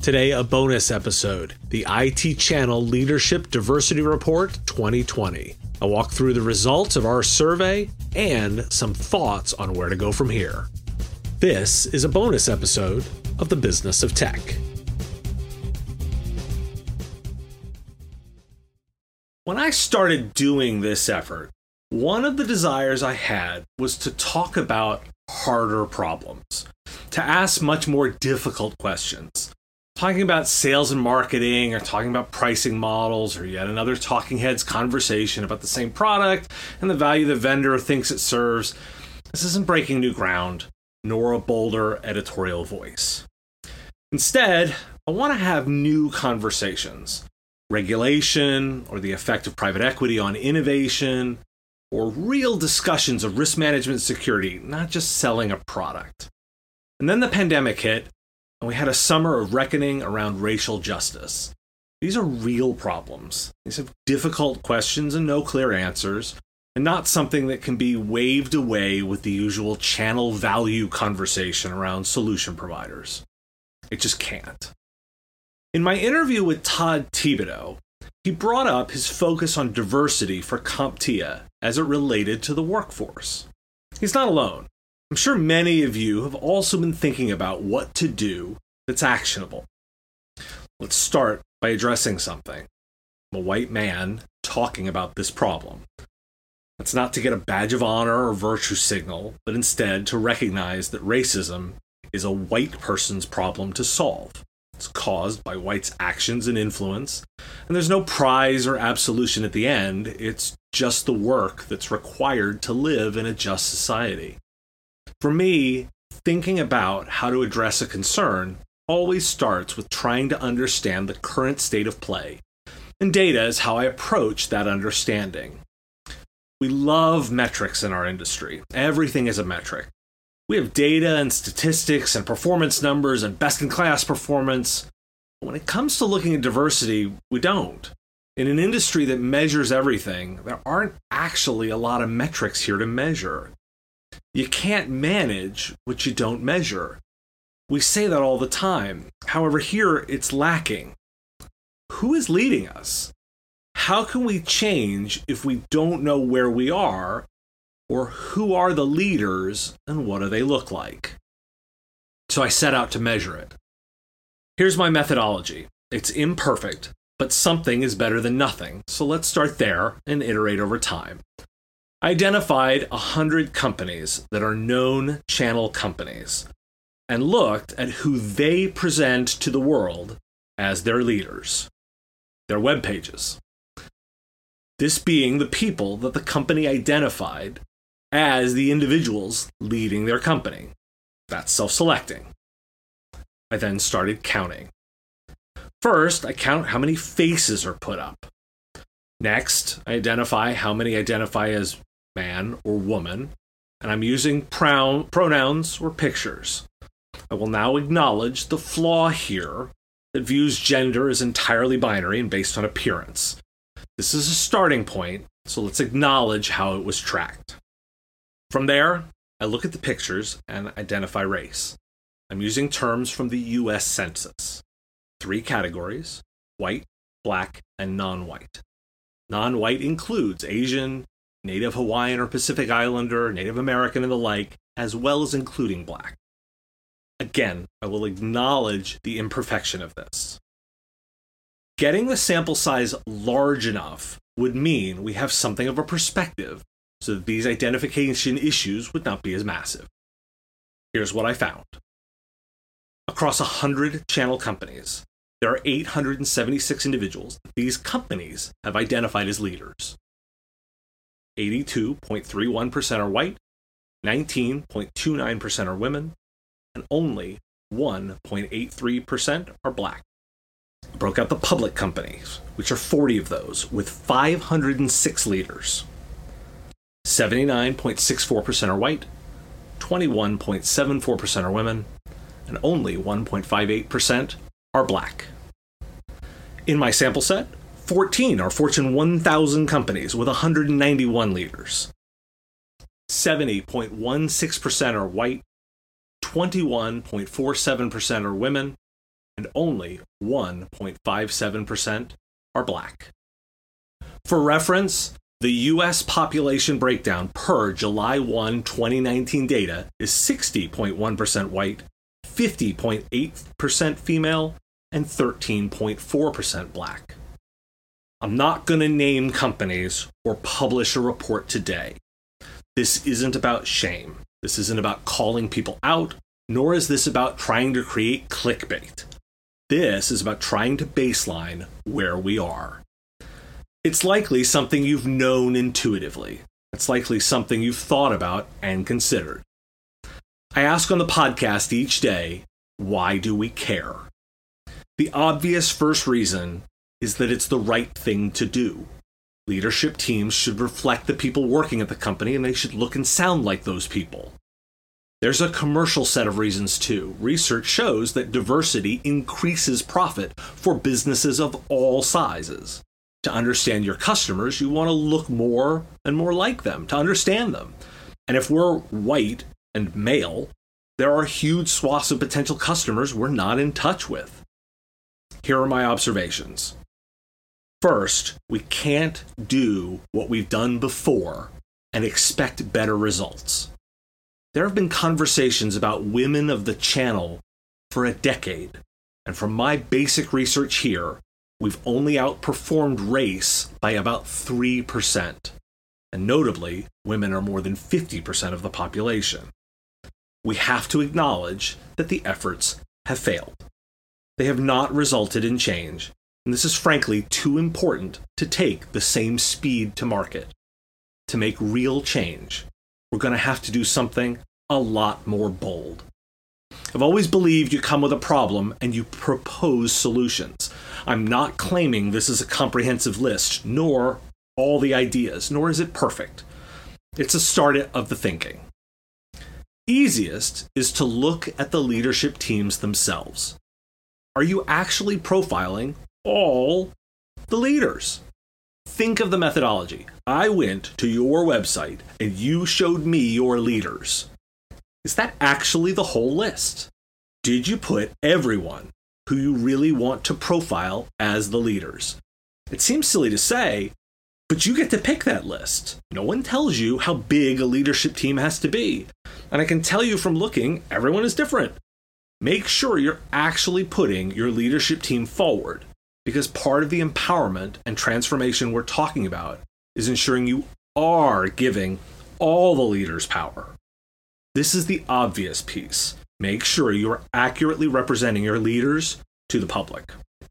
Today, a bonus episode, the IT Channel Leadership Diversity Report 2020. I'll walk through the results of our survey and some thoughts on where to go from here. This is a bonus episode of The Business of Tech. When I started doing this effort, one of the desires I had was to talk about harder problems, to ask much more difficult questions. Talking about sales and marketing, or talking about pricing models, or yet another talking heads conversation about the same product and the value the vendor thinks it serves. This isn't breaking new ground, nor a bolder editorial voice. Instead, I want to have new conversations. Regulation, or the effect of private equity on innovation, or real discussions of risk management security, not just selling a product. And then the pandemic hit, and we had a summer of reckoning around racial justice. These are real problems. These have difficult questions and no clear answers, and not something that can be waved away with the usual channel value conversation around solution providers. It just can't. In my interview with Todd Thibodeau, he brought up his focus on diversity for CompTIA as it related to the workforce. He's not alone. I'm sure many of you have also been thinking about what to do that's actionable. Let's start by addressing something. I'm a white man talking about this problem. That's not to get a badge of honor or virtue signal, but instead to recognize that racism is a white person's problem to solve. It's caused by whites' actions and influence, and there's no prize or absolution at the end. It's just the work that's required to live in a just society. For me, thinking about how to address a concern always starts with trying to understand the current state of play, and data is how I approach that understanding. We love metrics in our industry. Everything is a metric. We have data and statistics and performance numbers and best-in-class performance. But when it comes to looking at diversity, we don't. In an industry that measures everything, there aren't actually a lot of metrics here to measure. You can't manage what you don't measure. We say that all the time. However, here it's lacking. Who is leading us? How can we change if we don't know where we are, or who are the leaders and what do they look like? So I set out to measure it. Here's my methodology. It's imperfect, but something is better than nothing. So let's start there and iterate over time. I identified 100 companies that are known channel companies and looked at who they present to the world as their leaders, their web pages. This being the people that the company identified as the individuals leading their company. That's self-selecting. I then started counting. First, I count how many faces are put up. Next, I identify how many identify as man or woman, and I'm using pronouns or pictures. I will now acknowledge the flaw here that views gender as entirely binary and based on appearance. This is a starting point, so let's acknowledge how it was tracked. From there, I look at the pictures and identify race. I'm using terms from the US Census. 3 categories: white, black, and non-white. Non-white includes Asian, Native Hawaiian or Pacific Islander, Native American, and the like, as well as including black. Again, I will acknowledge the imperfection of this. Getting the sample size large enough would mean we have something of a perspective, so that these identification issues would not be as massive. Here's what I found. Across 100 channel companies, there are 876 individuals that these companies have identified as leaders. 82.31% are white, 19.29% are women, and only 1.83% are black. I broke out the public companies, which are 40 of those, with 506 leaders. 79.64% are white, 21.74% are women, and only 1.58% are black. In my sample set, 14 are Fortune 1000 companies with 191 leaders. 70.16% are white, 21.47% are women, and and only 1.57% are Black. For reference, the U.S. population breakdown per July 1, 2019 data is 60.1% white, 50.8% female, and 13.4% Black. I'm not going to name companies or publish a report today. This isn't about shame. This isn't about calling people out, nor is this about trying to create clickbait. This is about trying to baseline where we are. It's likely something you've known intuitively. It's likely something you've thought about and considered. I ask on the podcast each day, why do we care? The obvious first reason is that it's the right thing to do. Leadership teams should reflect the people working at the company, and they should look and sound like those people. There's a commercial set of reasons too. Research shows that diversity increases profit for businesses of all sizes. To understand your customers, you want to look more and more like them, to understand them. And if we're white and male, there are huge swaths of potential customers we're not in touch with. Here are my observations. First, we can't do what we've done before and expect better results. There have been conversations about women of the channel for a decade, and from my basic research here, we've only outperformed race by about 3%. And notably, women are more than 50% of the population. We have to acknowledge that the efforts have failed. They have not resulted in change, and this is frankly too important to take the same speed to market. To make real change, we're going to have to do something a lot more bold. I've always believed you come with a problem and you propose solutions. I'm not claiming this is a comprehensive list, nor all the ideas, nor is it perfect. It's a start of the thinking. Easiest is to look at the leadership teams themselves. Are you actually profiling all the leaders? Think of the methodology. I went to your website and you showed me your leaders. Is that actually the whole list? Did you put everyone who you really want to profile as the leaders? It seems silly to say, but you get to pick that list. No one tells you how big a leadership team has to be. And I can tell you from looking, everyone is different. Make sure you're actually putting your leadership team forward, because part of the empowerment and transformation we're talking about is ensuring you are giving all the leaders power. This is the obvious piece. Make sure you are accurately representing your leaders to the public.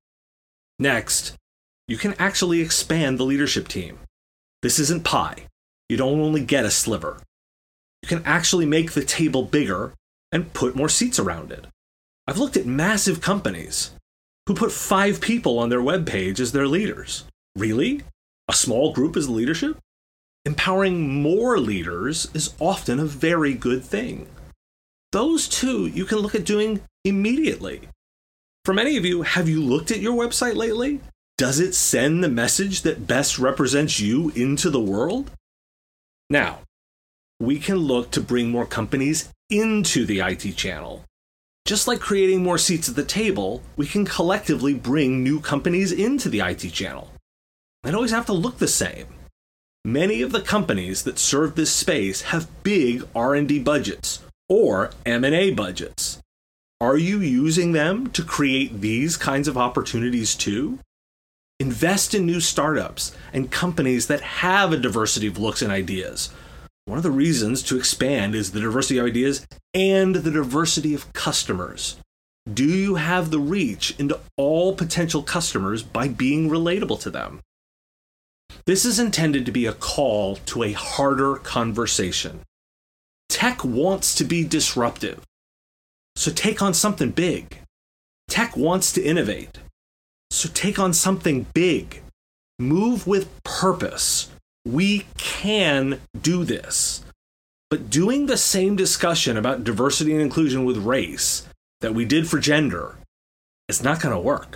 Next, you can actually expand the leadership team. This isn't pie. You don't only get a sliver. You can actually make the table bigger and put more seats around it. I've looked at massive companies who put 5 people on their webpage as their leaders. Really? A small group as leadership? Empowering more leaders is often a very good thing. Those two you can look at doing immediately. For many of you, have you looked at your website lately? Does it send the message that best represents you into the world? Now, we can look to bring more companies into the IT channel. Just like creating more seats at the table, we can collectively bring new companies into the IT channel. They don't always have to look the same. Many of the companies that serve this space have big R&D budgets or M&A budgets. Are you using them to create these kinds of opportunities too? Invest in new startups and companies that have a diversity of looks and ideas. One of the reasons to expand is the diversity of ideas and the diversity of customers. Do you have the reach into all potential customers by being relatable to them? This is intended to be a call to a harder conversation. Tech wants to be disruptive, so take on something big. Tech wants to innovate, so take on something big. Move with purpose. We can do this. But doing the same discussion about diversity and inclusion with race that we did for gender is not going to work.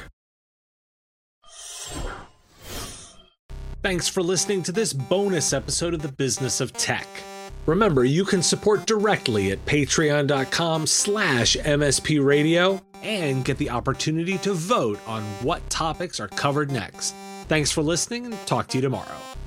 Thanks for listening to this bonus episode of The Business of Tech. Remember, you can support directly at patreon.com/MSP Radio and get the opportunity to vote on what topics are covered next. Thanks for listening, and talk to you tomorrow.